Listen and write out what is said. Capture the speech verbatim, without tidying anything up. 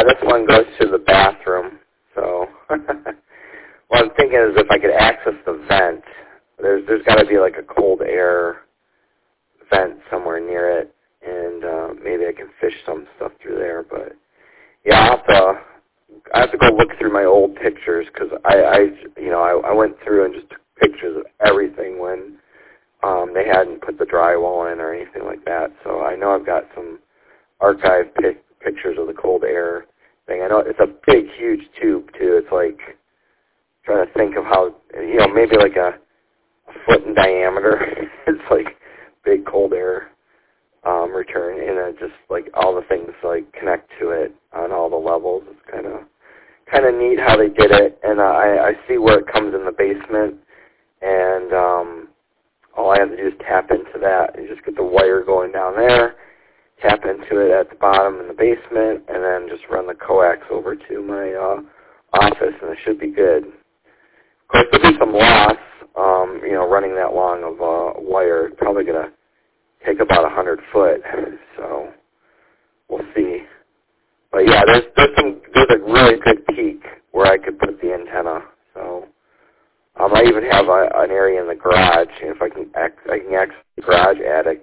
yeah, this one goes to the bathroom. So what I'm thinking is if I could access the vent, there's there's got to be like a cold air vent somewhere near it, and uh, maybe I can fish some stuff through there. But yeah, I'll have to I have to go look through my old pictures because I, I you know I, I went through and just took pictures of everything when um, they hadn't put the drywall in or anything like that. So I know I've got some archive pic- pictures of the cold air thing. I know it's a big, huge tube too. It's like trying to think of how you know maybe like a, a foot in diameter. It's like big cold air um, return, and it just like all the things like connect to it on all the levels. It's kind of kind of neat how they did it, and uh, I, I see where it comes in the basement, and um, all I have to do is tap into that and just get the wire going down there, tap into it at the bottom in the basement, and then just run the coax over to my uh, office, and it should be good. Of course, there'll be some loss, um, you know, running that long of uh, wire. It's probably going to take about a hundred foot, so we'll see. But yeah, there's there's some there's a really good peak where I could put the antenna. So um, I even have a, an area in the garage. If I can ac- I can access the garage attic